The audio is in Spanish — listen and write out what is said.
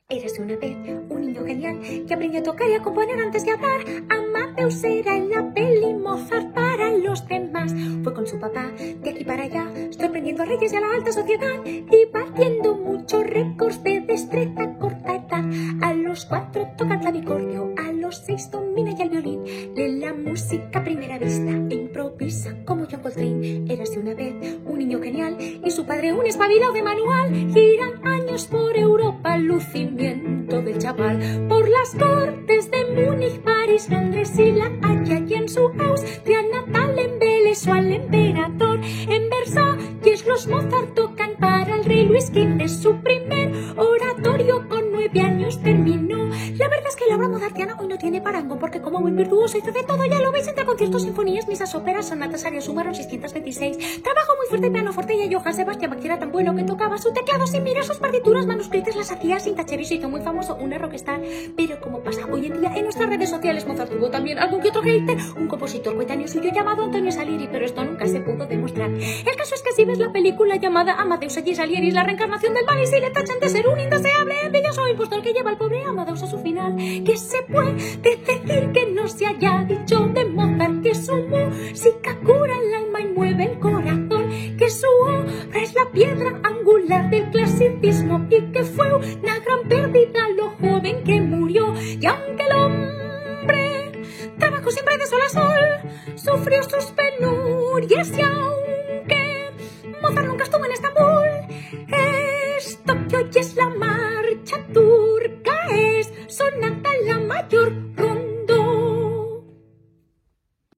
Érase una vez un niño genial que aprendió a tocar y a componer antes de hablar. Amadeus era en la peli Mozart para los demás. Fue con su papá de aquí para allá, sorprendiendo a reyes y a la alta sociedad y batiendo muchos récords de destreza a corta edad. A los 4 toca el clavicordio, a los 6 domina ya el violín. Lee la música a primera vista e improvisa como John Coltrane. Érase una vez un niño genial y su padre un espabilado de manual. Giran años por Europa, lucimiento del chaval, por las cortes de Múnich, París, Londres y La Haya, y en su Austria natal embelesó al emperador. En Versalles los Mozart tocan para el rey Luis XV. Su primer oratorio con 9 años terminó. La verdad es que la obra mozartiana hoy no tiene parangón, porque como buen virtuoso hizo de todo, ya lo veis, entre conciertos, sinfonías, misas, óperas, sonatas, arias, sumaron 626. Trabajo muy fuerte, pianoforte, y Johann Sebastian Bach era tan bueno que tocaba su teclado sin mirar sus partituras manuscritas, las hacía sin tachero y se hizo muy famoso, una rockstar. Pero como pasa hoy en día en nuestras redes sociales, Mozart tuvo también algún que otro hater, un compositor coetáneo suyo llamado Antonio Salieri, pero esto nunca se pudo demostrar. El caso es que si ves la película llamada Amadeus, allí Salieri es la reencarnación del mal, y si le tachan de ser un indeseable, envidioso impostor que lleva al pobre Amadeus a su final. Que se puede decir que no se haya dicho de Mozart que su música cura el alma y mueve el corazón, que su obra es la piedra angular del clasicismo y que fue una gran pérdida lo joven que murió. Y aunque el hombre trabajó siempre de sol a sol, sufrió sus penurias, y aunque Mozart nunca estuvo en esta